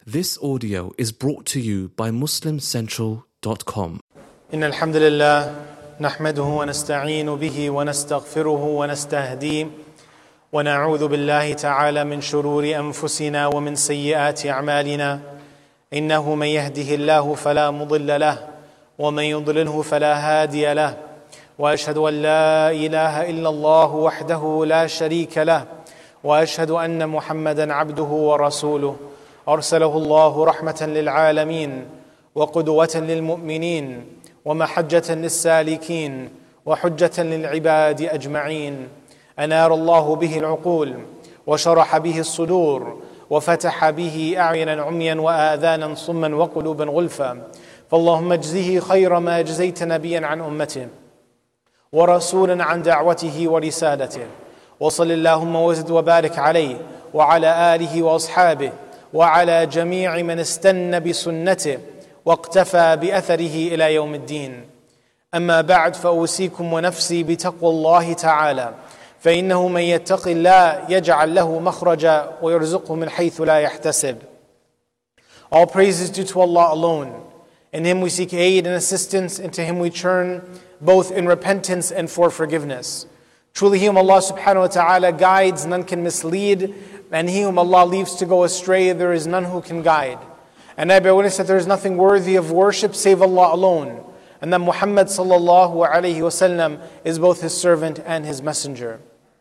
This audio is brought to you by MuslimCentral.com. إن الحمد لله نحمده ونستعين به ونستغفره ونستهديه ونعوذ بالله تعالى من شرور أنفسنا ومن سيئات أعمالنا إنه من يهده الله فلا مضل له ومن يضلله فلا هادي له وأشهد أن لا إله إلا الله وحده لا شريك له وأشهد أن محمدا عبده ورسوله أرسله الله رحمة للعالمين وقدوة للمؤمنين ومحجة للسالكين وحجة للعباد أجمعين أنار الله به العقول وشرح به الصدور وفتح به أعينا عميا وآذانا صما وقلوبا غلفا فاللهم اجزه خير ما أجزيت نبيا عن أمته ورسولا عن دعوته ورسالته وصل اللهم وزد وبارك عليه وعلى آله وأصحابه وعلى جميع من استنى بسنته واقتفى بأثره إلى يوم الدين أما بعد فأوصيكم ونفسي بتقوى الله تعالى فإنه من يتق الله يجعل له مخرجا ويرزقه من حيث لا يحتسب. All praise is due to Allah alone. In Him we seek aid and assistance, and to Him we turn both in repentance and for forgiveness. Truly He whom Allah subhanahu wa ta'ala guides, none can mislead, and He whom Allah leaves to go astray, there is none who can guide. And I bear witness that there is nothing worthy of worship save Allah alone, and that Muhammad sallallahu alayhi wa sallam is both His servant and His messenger.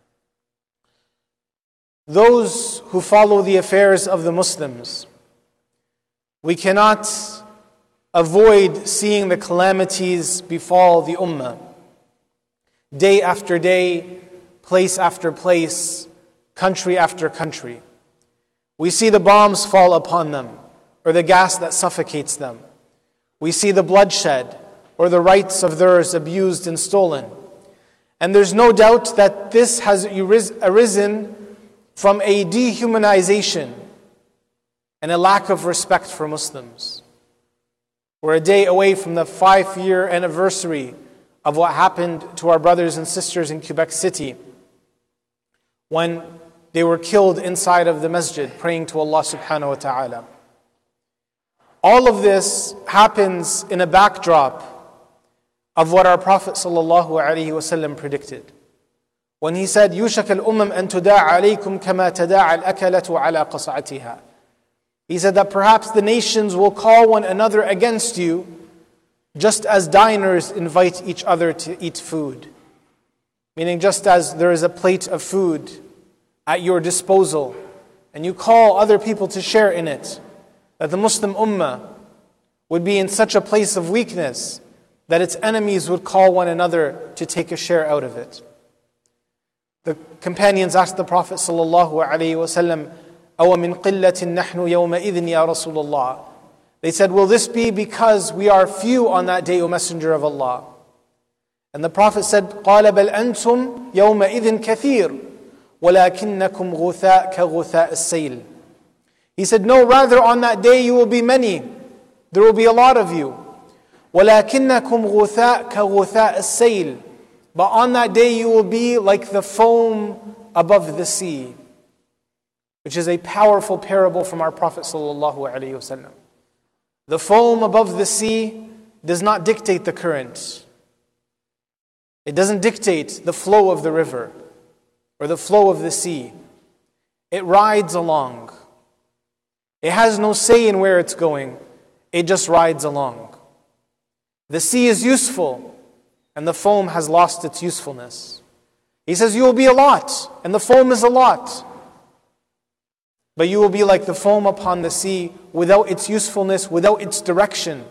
Those who follow the affairs of the Muslims, we cannot avoid seeing the calamities befall the ummah. Day after day, place after place, country after country. We see the bombs fall upon them, or the gas that suffocates them. We see the bloodshed, or the rights of theirs abused and stolen. And there's no doubt that this has arisen from a dehumanization and a lack of respect for Muslims. We're a day away from the 5-year anniversary of what happened to our brothers and sisters in Quebec City when they were killed inside of the masjid praying to Allah subhanahu wa ta'ala. All of this happens in a backdrop of what our Prophet sallallahu alaihi wasallam predicted. When he said, يُوشَكَ الْأُمَّمْ أَن تُدَاعَ عَلَيْكُمْ كَمَا تَدَاعَ الْأَكَلَةُ عَلَى قَصْعَتِهَا. He said that perhaps the nations will call one another against you, just as diners invite each other to eat food. Meaning just as there is a plate of food at your disposal, and you call other people to share in it, that the Muslim ummah would be in such a place of weakness that its enemies would call one another to take a share out of it. The companions asked the Prophet sallallahu alaihi wasallam, أَوَ مِنْ قِلَّةٍ نَحْنُ يَوْمَئِذٍ يَا رَسُولَ اللَّهِ. They said, will this be because we are few on that day, O Messenger of Allah? And the Prophet said, قَالَ بَلْ أَنْتُمْ يَوْمَئِذٍ كَثِيرٌ وَلَكِنَّكُمْ غُثَاء كَغُثَاءِ السَّيْلِ. He said, no, rather on that day you will be many. There will be a lot of you. وَلَكِنَّكُمْ غُثَاء كَغُثَاءِ السَّيْلِ. But on that day you will be like the foam above the sea. Which is a powerful parable from our Prophet sallallahu alaihi wasallam. The foam above the sea does not dictate the current. It doesn't dictate the flow of the river or the flow of the sea. It rides along. It has no say in where it's going. It just rides along. The sea is useful and the foam has lost its usefulness. He says you will be a lot and the foam is a lot. But you will be like the foam upon the sea without its usefulness, without its direction.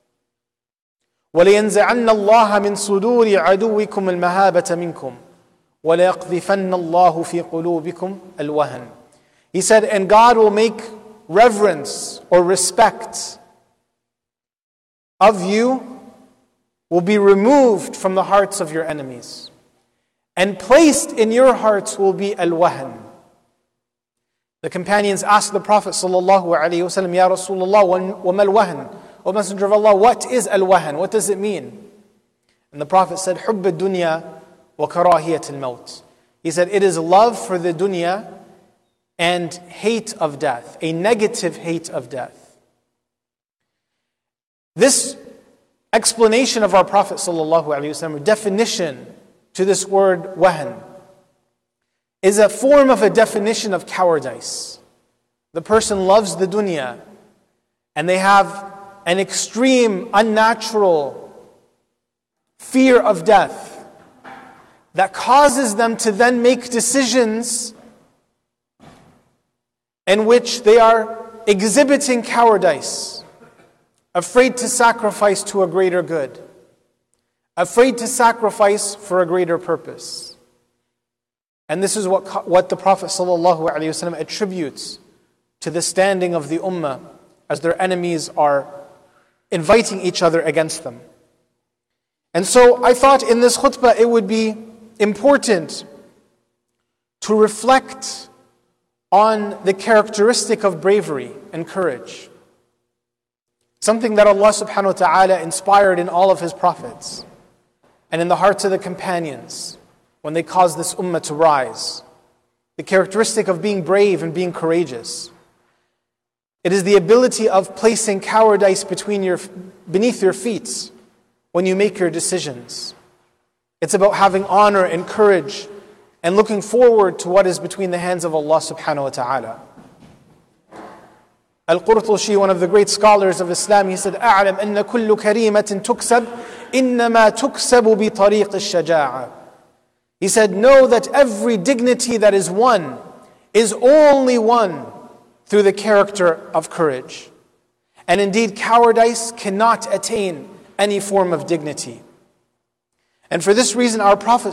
وَلَيَنْزَعَنَّ اللَّهَ مِنْ صُدُورِ عَدُوِّكُمُ الْمَهَابَةَ مِنْكُمْ وَلَيَقْذِفَنَّ اللَّهُ فِي قُلُوبِكُمْ الْوَهَنَ. He said, and God will make reverence or respect of you will be removed from the hearts of your enemies. And placed in your hearts will be al-wahan. The companions asked the Prophet sallallahu alaihi wasallam, Ya Rasulullah, wa mal wahan? O Messenger of Allah, what is al-wahan? What does it mean? And the Prophet said, حُبَّ الدُّنْيَا وَكَرَاهِيَةِ الْمَوْتِ. He said, it is love for the dunya and hate of death, a negative hate of death. This explanation of our Prophet ﷺ, definition to this word wahan, is a form of a definition of cowardice. The person loves the dunya and they have an extreme, unnatural fear of death that causes them to then make decisions in which they are exhibiting cowardice, afraid to sacrifice to a greater good, afraid to sacrifice for a greater purpose. And this is what the Prophet ﷺ attributes to the standing of the ummah as their enemies are inviting each other against them. And so I thought in this khutbah it would be important to reflect on the characteristic of bravery and courage. Something that Allah subhanahu wa ta'ala inspired in all of His prophets and in the hearts of the companions when they caused this ummah to rise. The characteristic of being brave and being courageous. It is the ability of placing cowardice beneath your feet when you make your decisions. It's about having honor and courage and looking forward to what is between the hands of Allah subhanahu wa ta'ala. Al-Qurtushi, one of the great scholars of Islam, he said, أَعْلَمْ أَنَّ كُلُّ كَرِيمَةٍ تُكْسَبْ إِنَّمَا تُكْسَبُ بِطَرِيقِ الشَّجَاعَةِ. He said, know that every dignity that is won is only won through the character of courage. And indeed, cowardice cannot attain any form of dignity. And for this reason, our Prophet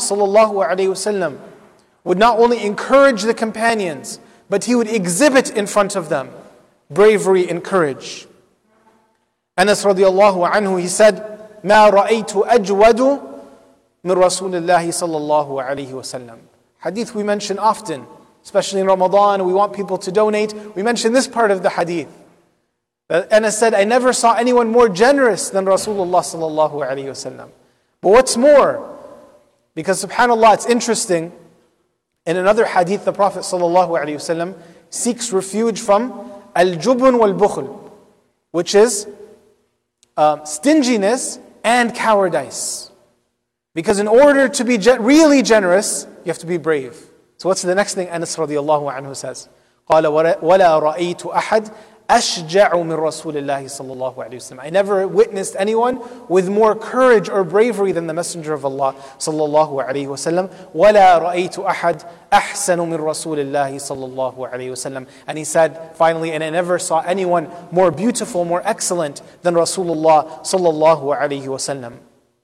ﷺ would not only encourage the companions, but he would exhibit in front of them bravery and courage. Anas radiallahu anhu, he said, مَا رَأَيْتُ أَجْوَدُ مِنْ رَسُولِ اللَّهِ صَلَّى اللَّهُ عَلَيْهِ وَسَلَّمَ. Hadith we mention often, especially in Ramadan, we want people to donate. We mention this part of the hadith. Anas said, I never saw anyone more generous than Rasulullah sallallahu alayhi wasallam. But what's more, because subhanAllah, it's interesting, in another hadith, the Prophet sallallahu alayhi wasallam seeks refuge from al-jubn wal-bukhl, which is stinginess and cowardice. Because in order to be really generous, you have to be brave. So what's the next thing Anas radiallahu anhu says? قال ولا رأيت أحد أشجع من رسول الله صلى الله عليه وسلم. I never witnessed anyone with more courage or bravery than the Messenger of Allah صلى الله عليه وسلم. ولا رأيت أحد أحسن من رسول الله صلى الله عليه وسلم. And he said finally, and I never saw anyone more beautiful, more excellent than Rasulullah صلى الله عليه وسلم.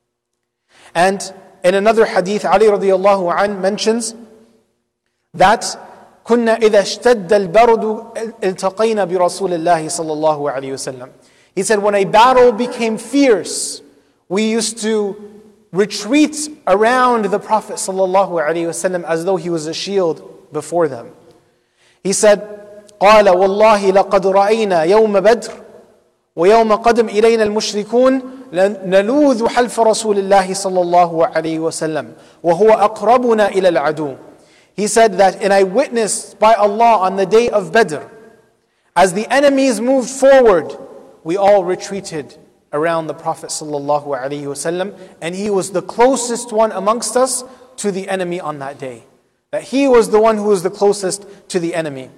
And in another hadith, Ali radiallahu anh mentions that كنا إذا اشتد البرد التقينا برسول الله صلى الله عليه وسلم. He said, when a battle became fierce, we used to retreat around the Prophet صلى الله عليه وسلم as though he was a shield before them. He said, قال والله لقد رأينا يوم بدر ويوم قدم إلينا المشركون نلوذ حلف رسول الله صلى الله عليه وسلم وهو أقربنا إلى العدو. He said that, and I witnessed by Allah on the day of Badr, as the enemies moved forward, we all retreated around the Prophet sallallahu alaihi wasallam, and he was the closest one amongst us to the enemy on that day. That he was the one who was the closest to the enemy.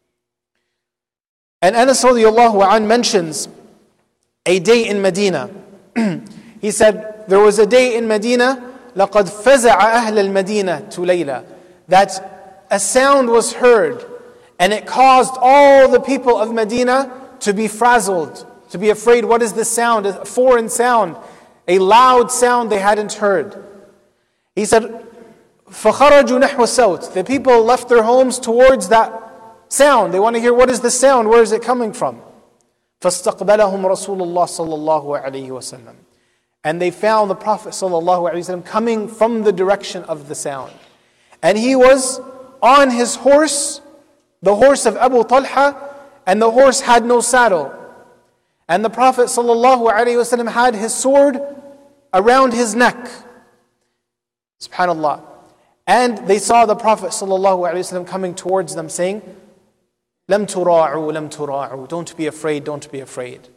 And Anas radiallahu anh mentions a day in Medina. He said, there was a day in Medina, لَقَدْ فَزَعَ أَهْلَ الْمَدِينَةِ لَيْلًا, that a sound was heard, and it caused all the people of Medina to be frazzled, to be afraid. What is this sound? A foreign sound, a loud sound they hadn't heard. He said, فَخَرَجُوا نَحْوَ الصَّوْتِ. The people left their homes towards that sound. They want to hear, what is the sound? Where is it coming from? فَاسْتَقْبَلَهُمْ رَسُولُ اللَّهِ صَلَّى اللَّهُ عَلَيْهِ وَسَلَّمَ. And they found the Prophet sallallahu alaihi wasallam coming from the direction of the sound. And he was on his horse, the horse of Abu Talha, and the horse had no saddle. And the Prophet ﷺ had his sword around his neck. Subhanallah. And they saw the Prophet ﷺ coming towards them saying, لَمْ تُرَاعُوا لَمْ تُرَاعُوا. Don't be afraid, don't be afraid.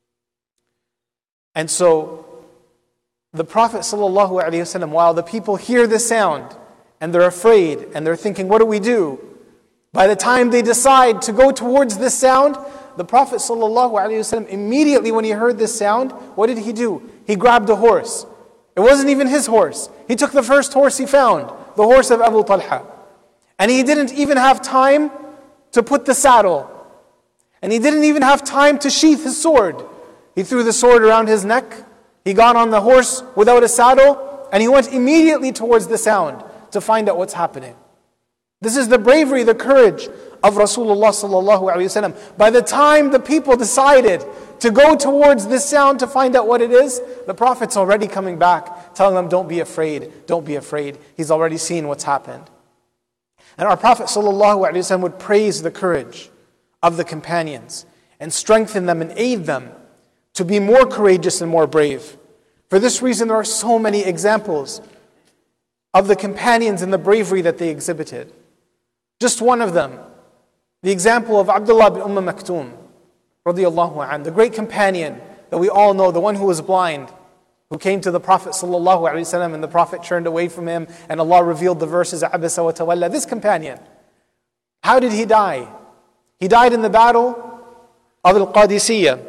And so, the Prophet ﷺ, while the people hear the sound, and they're afraid, and they're thinking, what do we do? By the time they decide to go towards this sound, the Prophet ﷺ, immediately when he heard this sound, what did he do? He grabbed a horse. It wasn't even his horse. He took the first horse he found, the horse of Abu Talha. And he didn't even have time to put the saddle. And he didn't even have time to sheath his sword. He threw the sword around his neck. He got on the horse without a saddle, and he went immediately towards the sound to find out what's happening. This is the bravery, the courage of Rasulullah sallallahu alaihi wasallam. By the time the people decided to go towards this sound to find out what it is, the Prophet's already coming back, telling them, don't be afraid, don't be afraid. He's already seen what's happened. And our Prophet sallallahu alaihi wasallam would praise the courage of the companions and strengthen them and aid them to be more courageous and more brave. For this reason, there are so many examples of the companions and the bravery that they exhibited. Just one of them, the example of Abdullah bin Maktoum, radiyallahu anhu, the great companion that we all know, the one who was blind, who came to the Prophet sallallahu alaihi wasallam, and the Prophet turned away from him, and Allah revealed the verses, Abasa wa tawalla. This companion, how did he die? He died in the battle of Al-Qadisiyah.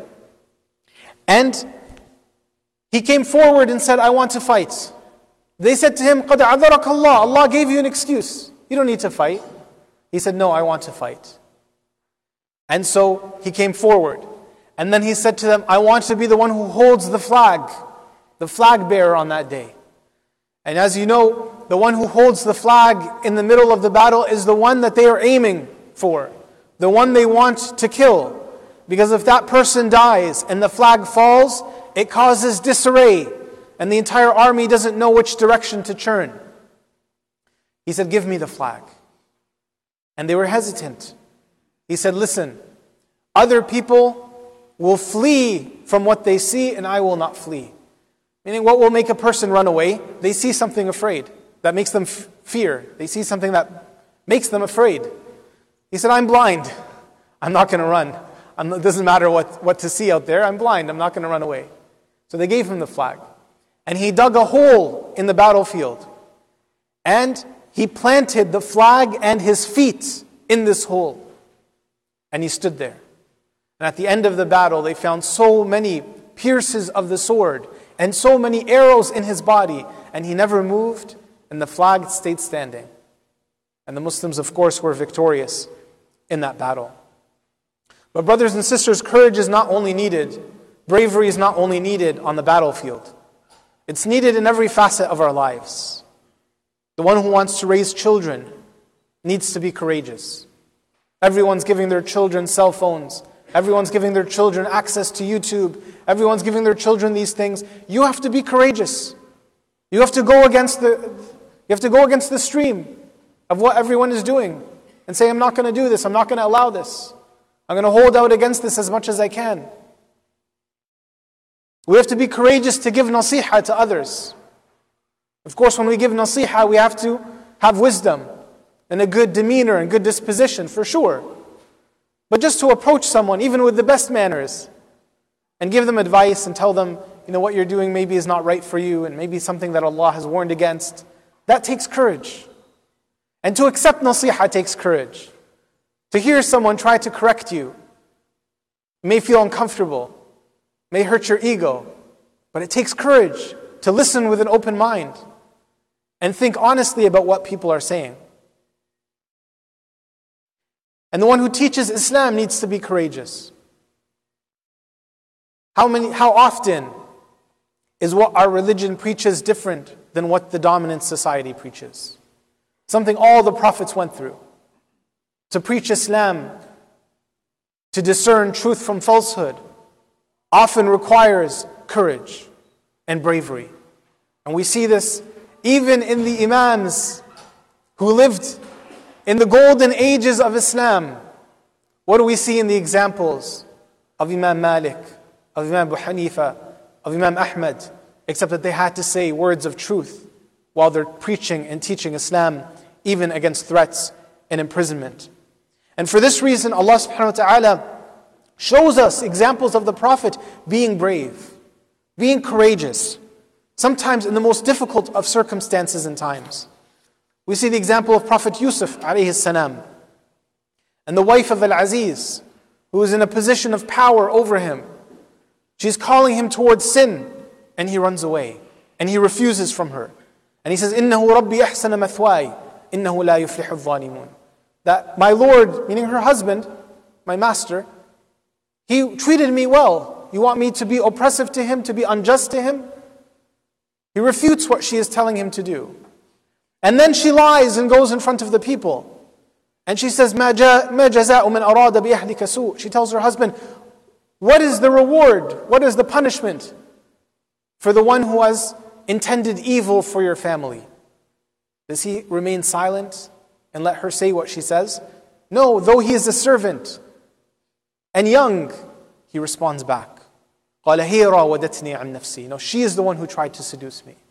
And he came forward and said, I want to fight. They said to him, قَدْ عَذَرَكَ اللَّهِ. Allah gave you an excuse. You don't need to fight. He said, no, I want to fight. And so he came forward. And then he said to them, I want to be the one who holds the flag bearer on that day. And as you know, the one who holds the flag in the middle of the battle is the one that they are aiming for, the one they want to kill. Because if that person dies and the flag falls, it causes disarray, and the entire army doesn't know which direction to turn. He said, give me the flag. And they were hesitant. He said, listen, other people will flee from what they see, and I will not flee. Meaning, what will make a person run away? They see something afraid that makes them fear. They see something that makes them afraid. He said, I'm blind. I'm not going to run. It doesn't matter what to see out there. I'm blind. I'm not going to run away. So they gave him the flag. And he dug a hole in the battlefield. And he planted the flag and his feet in this hole. And he stood there. And at the end of the battle, they found so many pierces of the sword and so many arrows in his body. And he never moved, and the flag stayed standing. And the Muslims, of course, were victorious in that battle. But brothers and sisters, courage is not only needed, bravery is not only needed on the battlefield. It's needed in every facet of our lives. The one who wants to raise children needs to be courageous. Everyone's giving their children cell phones. Everyone's giving their children access to YouTube. Everyone's giving their children these things. You have to be courageous. You have to go against the stream of what everyone is doing and say, I'm not going to do this. I'm not going to allow this. I'm going to hold out against this as much as I can. We have to be courageous to give nasiha to others. Of course, when we give nasiha, we have to have wisdom and a good demeanor and good disposition, for sure. But just to approach someone, even with the best manners, and give them advice and tell them, what you're doing maybe is not right for you, and maybe something that Allah has warned against, that takes courage. And to accept nasiha takes courage. To hear someone try to correct you may feel uncomfortable, may hurt your ego, but it takes courage to listen with an open mind and think honestly about what people are saying. And the one who teaches Islam needs to be courageous. How often is what our religion preaches different than what the dominant society preaches? Something all the prophets went through. To preach Islam, to discern truth from falsehood, often requires courage and bravery. And we see this even in the Imams who lived in the golden ages of Islam. What do we see in the examples of Imam Malik, of Imam Abu Hanifa, of Imam Ahmad, except that they had to say words of truth while they're preaching and teaching Islam, even against threats and imprisonment. And for this reason, Allah subhanahu wa ta'ala shows us examples of the Prophet being brave, being courageous, sometimes in the most difficult of circumstances and times. We see the example of Prophet Yusuf alayhi salam, and the wife of Al-Aziz, who is in a position of power over him. She's calling him towards sin, and he runs away, and he refuses from her. And he says, إِنَّهُ رَبِّي أَحْسَنَ مَثْوَايَ إِنَّهُ لَا يُفْلِحُ الظَّالِمُونَ. That my Lord, meaning her husband, my master, he treated me well. You want me to be oppressive to him, to be unjust to him? He refutes what she is telling him to do. And then she lies and goes in front of the people. And she says, مَا جَزَاءُ مَنْ أَرَادَ بِأَهْلِكَ سُوءٍ. She tells her husband, what is the reward? What is the punishment for the one who has intended evil for your family? Does he remain silent and let her say what she says? No, though he is a servant and young, he responds back. قَالَ هِيَ رَاوَدَتْنِي عَنْ نَفْسِي. No, she is the one who tried to seduce me.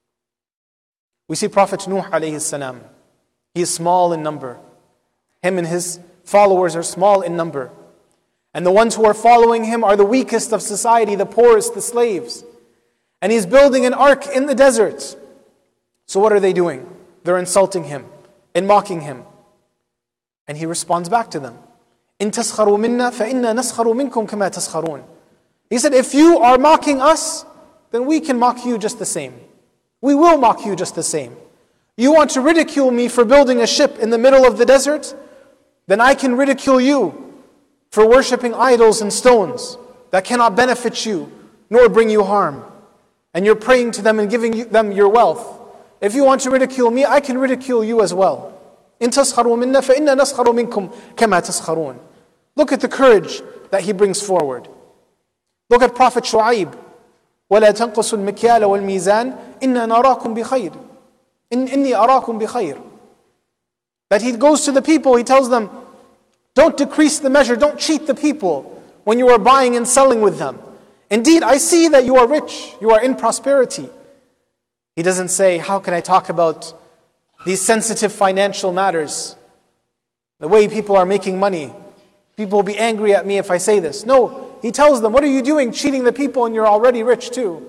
We see Prophet Nuh alayhi salam. He is small in number. Him and his followers are small in number. And the ones who are following him are the weakest of society, the poorest, the slaves. And he's building an ark in the desert. So what are they doing? They're insulting him and mocking him. And he responds back to them. إِن تَسْخَرُوا مِنَّا فَإِنَّا نَسْخَرُ مِنْكُمْ كَمَا تَسْخَرُونَ. He said, if you are mocking us, then we can mock you just the same. We will mock you just the same. You want to ridicule me for building a ship in the middle of the desert? Then I can ridicule you for worshipping idols and stones that cannot benefit you nor bring you harm. And you're praying to them and giving them your wealth. If you want to ridicule me, I can ridicule you as well. إِن تَسْخَرُوا مِنَّا فَإِنَّا نَسْخَرُ مِنْكُمْ كَمَا تَسْخَرُونَ. Look at the courage that he brings forward. Look at Prophet Shu'aib. وَلَا تَنْقُصُوا الْمِكْيَالَ وَالْمِيزَانَ إِنَّا نَرَاكُمْ بِخَيْرٍ إِنِّي أَرَاكُمْ بِخَيْرٍ. That he goes to the people, he tells them, don't decrease the measure, don't cheat the people when you are buying and selling with them. Indeed, I see that you are rich, you are in prosperity. He doesn't say, how can I talk about these sensitive financial matters? The way people are making money. People will be angry at me if I say this. No, he tells them, what are you doing cheating the people and you're already rich too?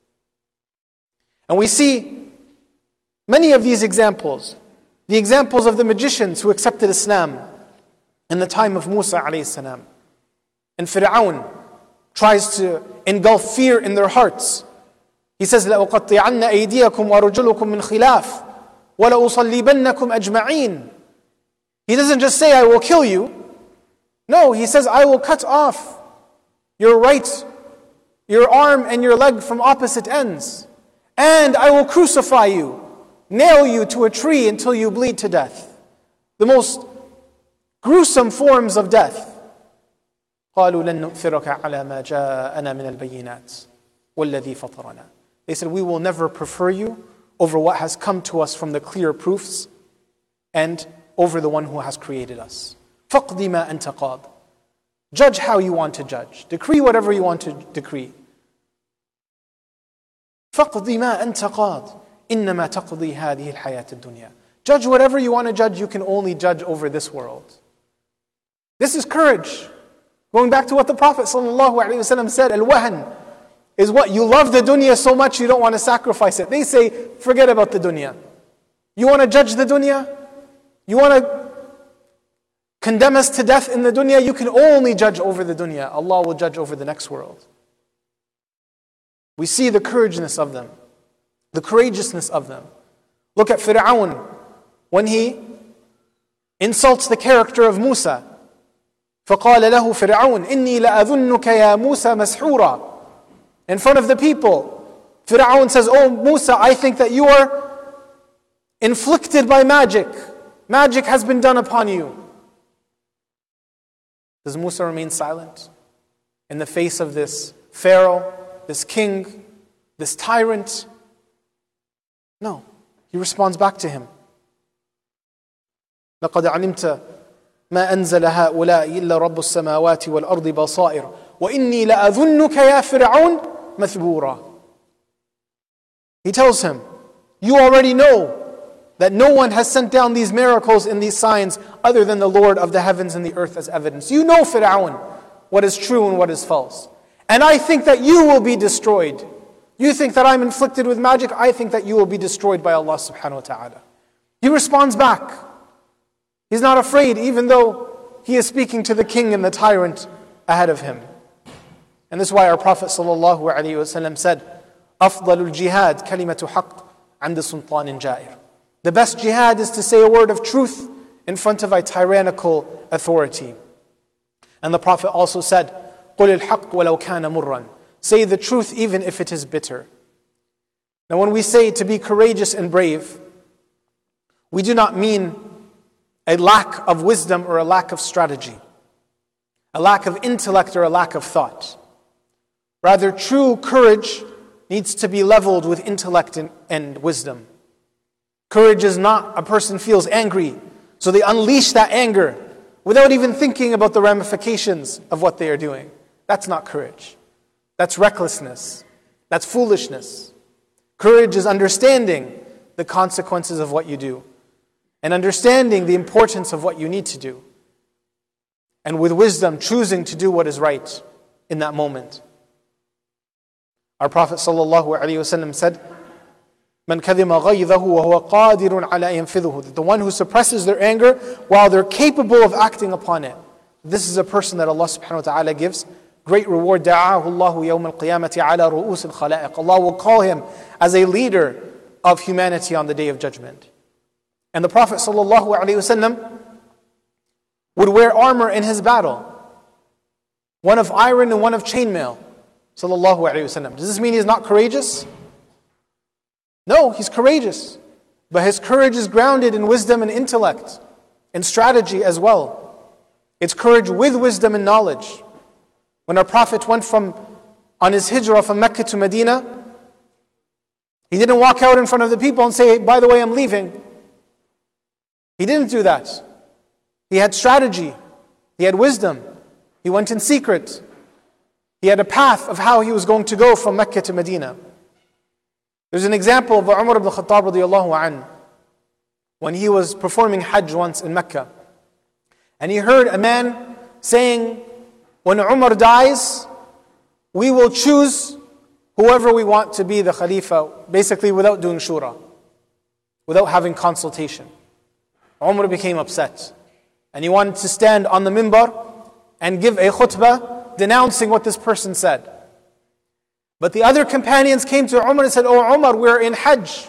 And we see many of these examples. The examples of the magicians who accepted Islam in the time of Musa alayhi salam. And Fir'aun tries to engulf fear in their hearts. He says, لَأُقَطِّعَنَّ أَيْدِيَكُمْ وَرُجُلُكُمْ مِنْ خِلَافٍ وَلَأُصَلِّبَنَّكُمْ أَجْمَعِينَ. He doesn't just say, I will kill you. No, he says, I will cut off your arm and your leg from opposite ends. And I will crucify you, nail you to a tree until you bleed to death. The most gruesome forms of death. قالوا لن نؤثرك على ما جاءنا من البينات والذي فطرنا. They said, we will never prefer you over what has come to us from the clear proofs and over the one who has created us. فَقْضِ مَا أَنْتَ قَاضٍ. Judge how you want to judge. Decree whatever you want to decree. فَقْضِ مَا أَنْتَ قَاضٍ إِنَّمَا تَقْضِي هَذِهِ الْحَيَاةِ الدُّنْيَا. Judge whatever you want to judge, you can only judge over this world. This is courage. Going back to what the Prophet ﷺ said, al-wahan is what you love the dunya so much you don't want to sacrifice it. They say, forget about the dunya. You want to judge the dunya? You want to condemn us to death in the dunya? You can only judge over the dunya. Allah will judge over the next world. We see the courageousness of them, the courageousness of them. Look at Fir'aun when he insults the character of Musa. فَقَالَ لَهُ فِرْعَوْنَ إِنِّي لَأَظُنُّكَ يَا مُوسَى مَسْحُورًا. In front of the people, Fir'aun says, oh Musa, I think that you are inflicted by magic. Magic has been done upon you. Does Musa remain silent in the face of this Pharaoh, this king, this tyrant? No, he responds back to him. لَقَدْ عَلِمْتَ ما أنزل هؤلاء إلا رب السماوات والأرض بصائر وإني لأظنك يا فرعون مثبورا. He tells him, you already know that no one has sent down these miracles and these signs other than the Lord of the heavens and the earth as evidence. You know, Fir'aun, what is true and what is false. And I think that you will be destroyed. You think that I'm inflicted with magic, I think that you will be destroyed by Allah subhanahu wa ta'ala. He responds back. He's not afraid, even though he is speaking to the king and the tyrant ahead of him. And this is why our Prophet ﷺ said, أفضل الجهاد كلمة حق عند سلطان جائر. The best jihad is to say a word of truth in front of a tyrannical authority. And the Prophet also said, قل الحق ولو كان مرًا. Say the truth even if it is bitter. Now when we say to be courageous and brave, we do not mean a lack of wisdom or a lack of strategy, a lack of intellect or a lack of thought. Rather, true courage needs to be leveled with intellect and wisdom. Courage is not a person feels angry, so they unleash that anger without even thinking about the ramifications of what they are doing. That's not courage. That's recklessness. That's foolishness. Courage is understanding the consequences of what you do and understanding the importance of what you need to do. And with wisdom, choosing to do what is right in that moment. Our Prophet ﷺ said, "Man kadhima ghaydahu wa huwa qadirun ala yanfidhuhu." That the one who suppresses their anger while they're capable of acting upon it. This is a person that Allah subhanahu wa ta'ala gives great reward. دَعَاهُ اللَّهُ يَوْمَ الْقِيَامَةِ عَلَى رُؤُوسِ الْخَلَائِقِ. Allah will call him as a leader of humanity on the Day of Judgment. And the Prophet ﷺ would wear armor in his battle. One of iron and one of chainmail. Sallallahu Alaihi Wasallam. Does this mean he's not courageous? No, he's courageous. But his courage is grounded in wisdom and intellect and strategy as well. It's courage with wisdom and knowledge. When our Prophet went on his hijrah from Mecca to Medina, he didn't walk out in front of the people and say, by the way, I'm leaving. He didn't do that. He had strategy. He had wisdom. He went in secret. He had a path of how he was going to go from Mecca to Medina. There's an example of Umar ibn Khattab radiallahu anhu when he was performing Hajj once in Mecca. And he heard a man saying, when Umar dies, we will choose whoever we want to be the Khalifa, basically without doing shura, without having consultation. Umar became upset. And he wanted to stand on the minbar and give a khutbah denouncing what this person said. But the other companions came to Umar and said, "Oh Umar, we're in Hajj.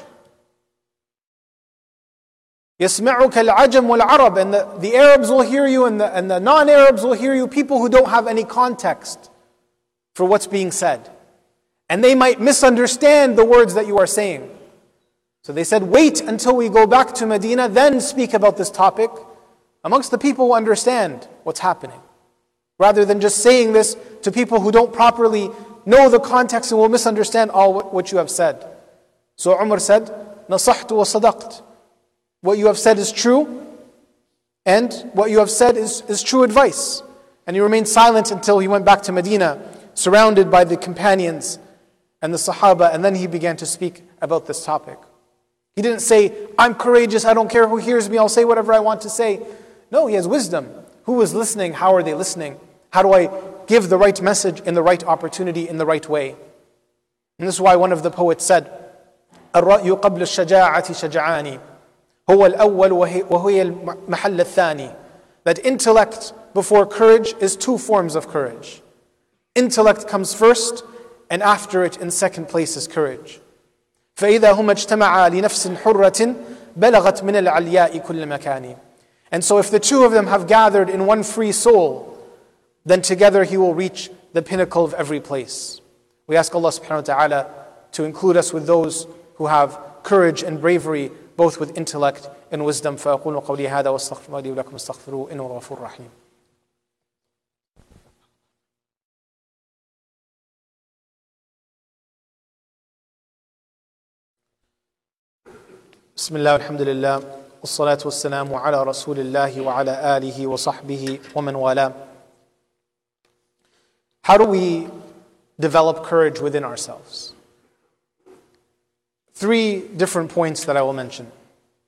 يَسْمَعُكَ الْعَجَمُ وَالْعَرَبِ." And the Arabs will hear you and the non-Arabs will hear you, people who don't have any context for what's being said. And they might misunderstand the words that you are saying. So they said, wait until we go back to Medina, then speak about this topic amongst the people who understand what's happening. Rather than just saying this to people who don't properly know the context and will misunderstand all what you have said. So Umar said, "Nasahtu wa sadaqt." What you have said is true, and what you have said is true advice. And he remained silent until he went back to Medina, surrounded by the companions and the Sahaba, and then he began to speak about this topic. He didn't say, "I'm courageous, I don't care who hears me, I'll say whatever I want to say." No, he has wisdom. Who is listening? How are they listening? How do I give the right message in the right opportunity, in the right way? And this is why one of the poets said, الرأي قبل الشجاعة شجعاني هو الأول وهي المحل الثاني. That intellect before courage is two forms of courage. Intellect comes first, and after it in second place is courage. فإذا هما اجتمعا لنفس حرة بلغت من العلياء كل مكان. And so if the two of them have gathered in one free soul, then together he will reach the pinnacle of every place. We ask Allah subhanahu wa ta'ala to include us with those who have courage and bravery, both with intellect and wisdom. فأقول قولي هذا واستغفر الله لي ولكم استغفروه إنه غفور رحيم. بسم الله والحمد لله والصلاة والسلام على رسول الله وعلى آله وصحبه ومن والاه. How do we develop courage within ourselves? 3 different points that I will mention.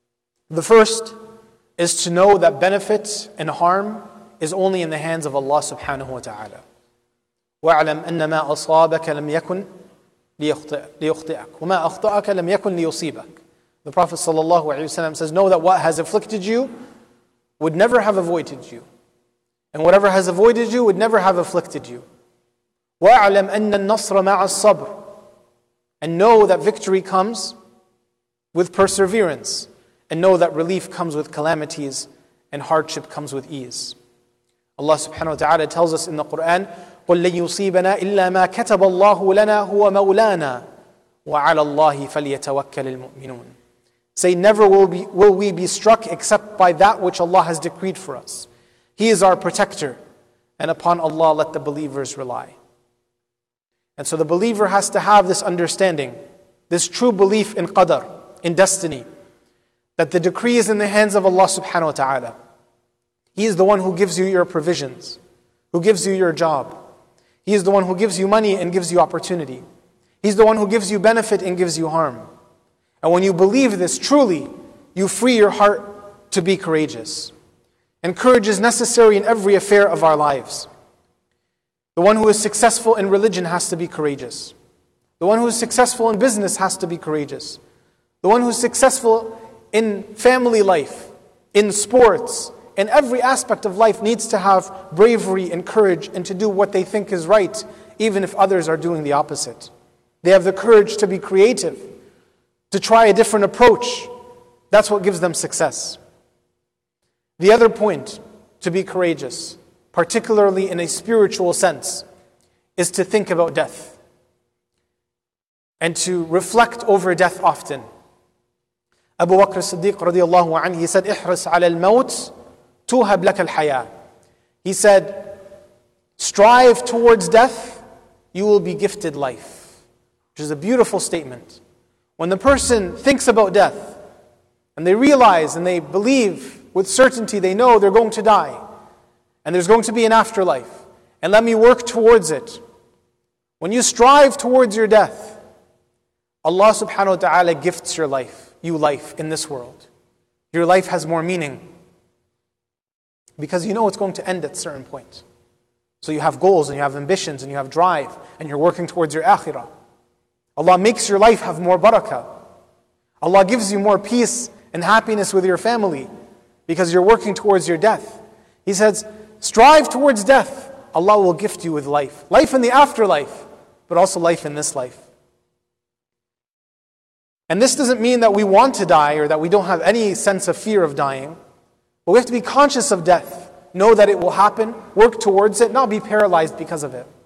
The first is to know that benefit and harm is only in the hands of Allah subhanahu wa ta'ala. وَاعْلَمْ أَنَّ مَا أَصَابَكَ لَمْ يَكُنْ لِيُخْطِئَكَ وَمَا أَخْطَأَكَ لَمْ يَكُنْ لِيُصِيبَكَ. The Prophet sallallahu alaihi wasallam says, know that what has afflicted you would never have avoided you. And whatever has avoided you would never have afflicted you. وَاعْلَمْ أَنَّ النَّصْرَ مَعَ الصَّبْرِ. And know that victory comes with perseverance. And know that relief comes with calamities and hardship comes with ease. Allah subhanahu wa ta'ala tells us in the Quran, قُلْ لَن يُصِيبَنَا إِلَّا مَا كَتَبَ اللَّهُ لَنَا هُوَ مَوْلَانَا وَعَلَى اللَّهِ فَلْيَتَوَكَّلِ الْمُؤْمِنُونَ. Say, never will we be struck except by that which Allah has decreed for us. He is our protector, and upon Allah let the believers rely. And so the believer has to have this understanding, this true belief in qadr, in destiny, that the decree is in the hands of Allah subhanahu wa ta'ala. He is the one who gives you your provisions, who gives you your job. He is the one who gives you money and gives you opportunity. He's the one who gives you benefit and gives you harm. And when you believe this truly, you free your heart to be courageous. And courage is necessary in every affair of our lives. The one who is successful in religion has to be courageous. The one who is successful in business has to be courageous. The one who is successful in family life, in sports, in every aspect of life needs to have bravery and courage and to do what they think is right, even if others are doing the opposite. They have the courage to be creative, to try a different approach. That's what gives them success. The other point, to be courageous, particularly in a spiritual sense, is to think about death and to reflect over death often. Abu Bakr as-Siddiq radiyallahu anhu, he said, احرص على الموت توهب لك الحياة. He said, strive towards death, you will be gifted life. Which is a beautiful statement. When the person thinks about death, and they realize and they believe with certainty, they know they're going to die, and there's going to be an afterlife, and let me work towards it. When you strive towards your death, Allah subhanahu wa ta'ala gifts you life in this world. Your life has more meaning, because you know it's going to end at a certain point. So you have goals and you have ambitions and you have drive and you're working towards your akhirah. Allah makes your life have more barakah. Allah gives you more peace and happiness with your family because you're working towards your death. He says, strive towards death. Allah will gift you with life. Life in the afterlife, but also life in this life. And this doesn't mean that we want to die or that we don't have any sense of fear of dying. But we have to be conscious of death. Know that it will happen. Work towards it. Not be paralyzed because of it.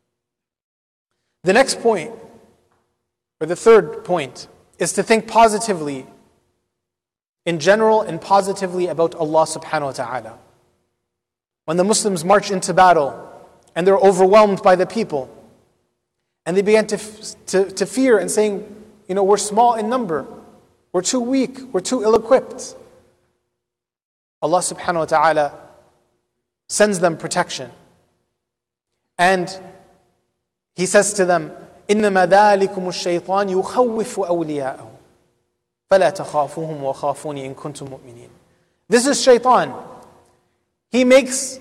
The next point, or the third point, is to think positively in general and positively about Allah subhanahu wa ta'ala. When the Muslims march into battle and they're overwhelmed by the people and they began to fear and saying, we're small in number, we're too weak, we're too ill-equipped. Allah subhanahu wa ta'ala sends them protection. And He says to them, إِنَّمَا ذَلِكُمُ الشَّيْطَانِ يُخَوِّفُ أَوْلِيَاءَهُ فَلَا تَخَافُوهُمْ وَخَافُونِي إِن كُنتُم مُؤْمِنِينَ. This is shaitan. He makes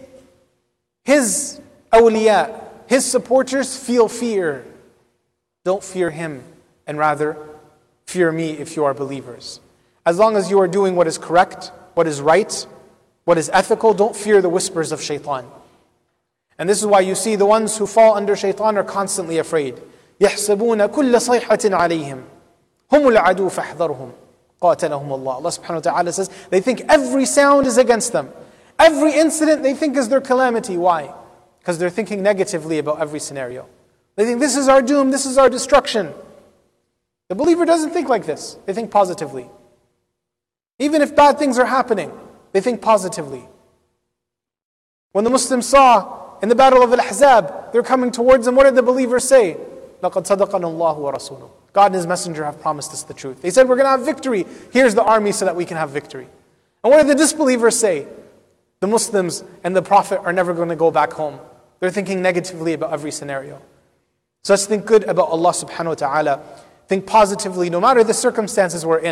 his awliya, his supporters, feel fear. Don't fear him, and rather fear me if you are believers. As long as you are doing what is correct, what is right, what is ethical, don't fear the whispers of shaitan. And this is why you see the ones who fall under shaitan are constantly afraid. يَحْسَبُونَ كُلَّ صَيْحَةٍ عَلَيْهِمْ هُمُ الْعَدُوُ فَاحْذَرْهُمْ قَاتَلَهُمُ اللَّهُ. Allah subhanahu wa ta'ala says, they think every sound is against them. Every incident they think is their calamity. Why? Because they're thinking negatively about every scenario. They think this is our doom, this is our destruction. The believer doesn't think like this. They think positively. Even if bad things are happening, they think positively. When the Muslims saw in the battle of Al-Ahzab, they're coming towards them, what did the believers say? لَقَدْ صَدَقَنَا اللَّهُ وَرَسُولُهُ. God and His Messenger have promised us the truth. They said, we're going to have victory. Here's the army so that we can have victory. And what did the disbelievers say? The Muslims and the Prophet are never going to go back home. They're thinking negatively about every scenario. So let's think good about Allah subhanahu wa ta'ala. Think positively, no matter the circumstances we're in.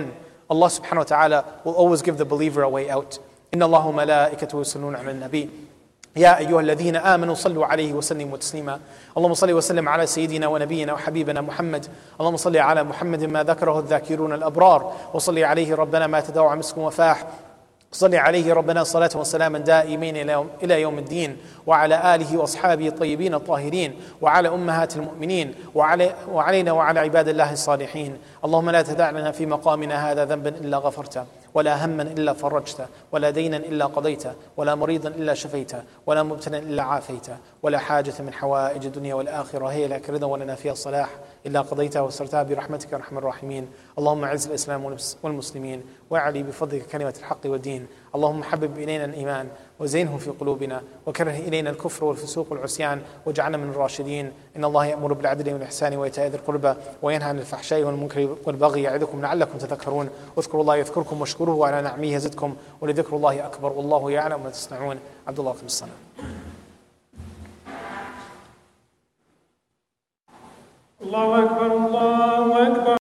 Allah subhanahu wa ta'ala will always give the believer a way out. إن الله وملائكته يصلون على النبي يا أيها الذين آمنوا صلوا عليه وسلموا تسليما اللهم صل وسلم على سيدنا ونبينا وحبيبنا محمد اللهم صل على محمد ما ذكره الذاكرون الأبرار وصل عليه ربنا ما تداوى مسك وفاح صل عليه ربنا صلاة وسلاما دائمين إلى يوم الدين وعلى آله وأصحابه الطيبين الطاهرين وعلى أمهات المؤمنين وعلينا وعلى عباد الله الصالحين اللهم لا تدع لنا في مقامنا هذا ذنبا إلا غفرته ولا هما إلا فرجته ولا دينا إلا قضيته ولا مريضا إلا شفيته ولا مبتلا إلا عافيته ولا حاجة من حوائج الدنيا والآخرة هي لك رضا ولنا فيها الصلاح إلا قضيتها وسرتها برحمتك يا أرحم الراحمين اللهم أعز الإسلام والمسلمين واعلي بفضلك كلمة الحق والدين اللهم حبب إلينا الإيمان وزينه في قلوبنا وكره إلينا الكفر والفسوق والعصيان واجعلنا من الراشدين إن الله يأمر بالعدل والإحسان وإيتاء ذي القربى وينهى عن الفحشاء والمنكر والبغي يعظكم لعلكم تذكرون واذكروا الله يذكركم واشكروه على نعمه يزدكم ولذكر الله أكبر والله يعلم ما تصنعون عبد الله قم الصلاة الله أكبر الله أكبر